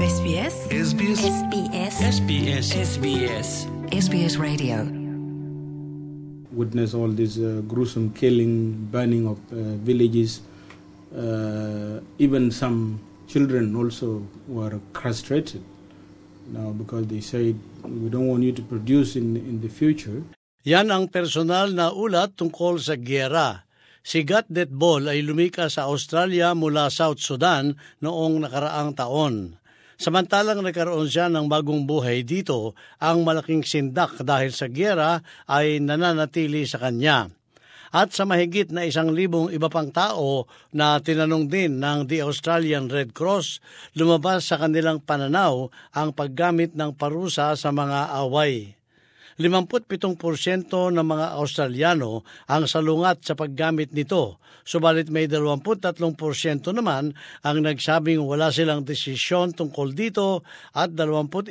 SBS SBS SBS SBS SBS SBS Radio. Witness all this gruesome killing, burning of villages. Even some children also were castrated now because they said, we don't want you to produce in the future. Yan ang personal na ulat tungkol sa giyera. Si Gat Detbol ay lumikas sa Australia mula South Sudan noong nakaraang taon. Samantalang nagkaroon siya ng bagong buhay dito, ang malaking sindak dahil sa giyera ay nananatili sa kanya. At sa mahigit na 1,000 iba pang tao na tinanong din ng The Australian Red Cross, lumabas sa kanilang pananaw ang paggamit ng parusa sa mga away. 57% ng mga Australiano ang salungat sa paggamit nito, subalit may 23% naman ang nagsabing wala silang desisyon tungkol dito at 21%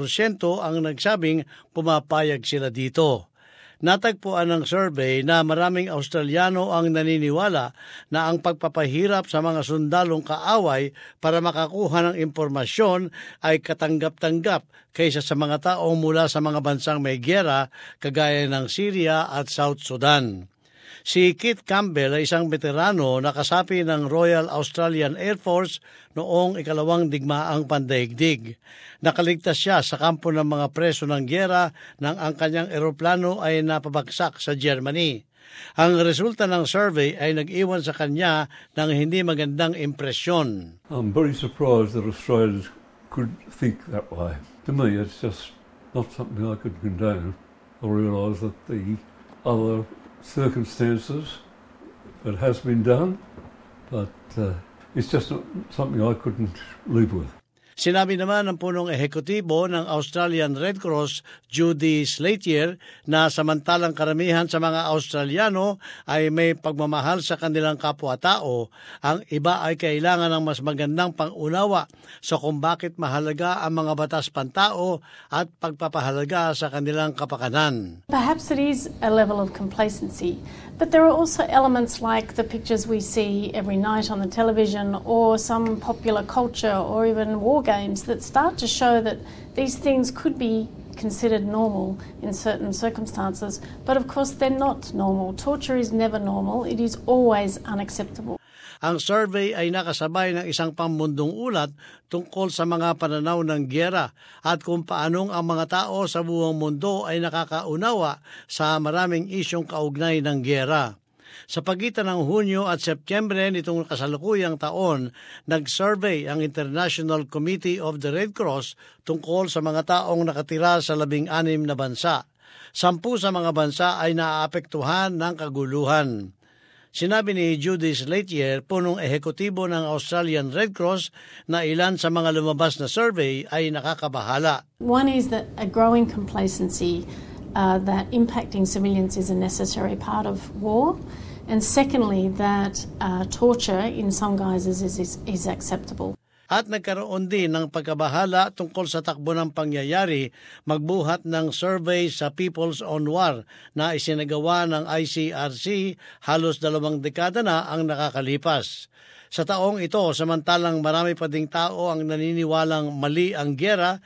ang nagsabing pumapayag sila dito. Natagpuan ng survey na maraming Australiano ang naniniwala na ang pagpapahirap sa mga sundalong kaaway para makakuha ng impormasyon ay katanggap-tanggap kaysa sa mga tao mula sa mga bansang may giyera kagaya ng Syria at South Sudan. Si Keith Campbell ay isang veterano na kasapi ng Royal Australian Air Force noong ikalawang digmaang pandaigdig. Nakaligtas siya sa kampo ng mga preso ng giyera nang ang kanyang eroplano ay napabagsak sa Germany. Ang resulta ng survey ay nag-iwan sa kanya ng hindi magandang impresyon. I'm very surprised that Australians could think that way. To me, it's just not something I could condone. I realise that the other circumstances it has been done, but it's just not something I couldn't live with. Sinabi naman ng punong ehekutibo ng Australian Red Cross, Judy Slatier, na samantalang karamihan sa mga Australiano ay may pagmamahal sa kanilang kapwa-tao, ang iba ay kailangan ng mas magandang pangunawa sa kung bakit mahalaga ang mga batas pantao at pagpapahalaga sa kanilang kapakanan. Perhaps it is a level of complacency, but there are also elements like the pictures we see every night on the television or some popular culture or even war games that start to show that these things could be considered normal in certain circumstances, but of course they're not normal. Torture is never normal. It is always unacceptable. Ang survey ay nakasabay ng isang pamundong ulat tungkol sa mga pananaw ng giyera at kung paanong ang mga tao sa buong mundo ay nakakaunawa sa maraming isyong kaugnay ng giyera. Sa pagitan ng Hunyo at Setyembre nitong kasalukuyang taon, nag-survey ang International Committee of the Red Cross tungkol sa mga taong nakatira sa 16 na bansa. 10 sa mga bansa ay naaapektuhan ng kaguluhan. Sinabi ni Judy Slatier, punong ehekutibo ng Australian Red Cross, na ilan sa mga lumabas na survey ay nakakabahala. One is that a growing complacency that impacting civilians is a necessary part of war. And secondly, that torture in some guises is acceptable. At nagkaroon din ng pagkabahala tungkol sa takbo ng pangyayari magbuhat ng survey sa People's on War na isinagawa ng ICRC halos 2 dekada na ang nakakalipas. Sa taong ito, samantalang marami pa ding tao ang naniniwalang mali ang giyera,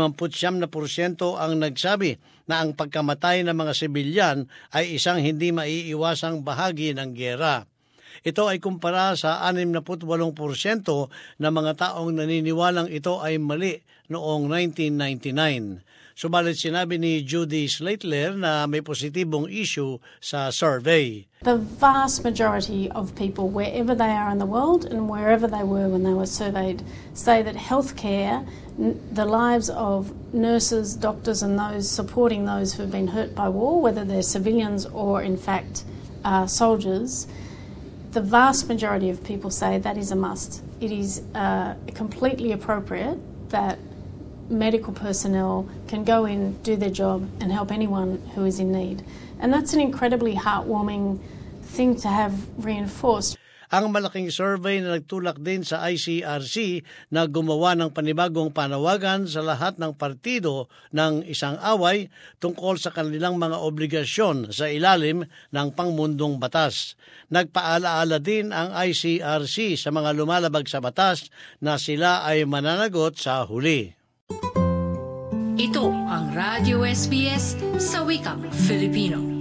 59% ang nagsabi na ang pagkamatay ng mga sibilyan ay isang hindi maiiwasang bahagi ng giyera. Ito ay kumpara sa 68% ng mga taong naniniwalang ito ay mali noong 1999. Subalit sinabi ni Judy Slatier na may positibong issue sa survey. The vast majority of people, wherever they are in the world and wherever they were when they were surveyed, say that healthcare, the lives of nurses, doctors and those supporting those who have been hurt by war, whether they're civilians or in fact soldiers, the vast majority of people say that is a must. It is completely appropriate that medical personnel can go in, do their job and help anyone who is in need. And that's an incredibly heartwarming thing to have reinforced. Ang malaking survey na nagtulak din sa ICRC na gumawa ng panibagong panawagan sa lahat ng partido ng isang away tungkol sa kanilang mga obligasyon sa ilalim ng pangmundong batas. Nagpaalaala din ang ICRC sa mga lumalabag sa batas na sila ay mananagot sa huli. Ito ang Radio SBS sa wikang Filipino.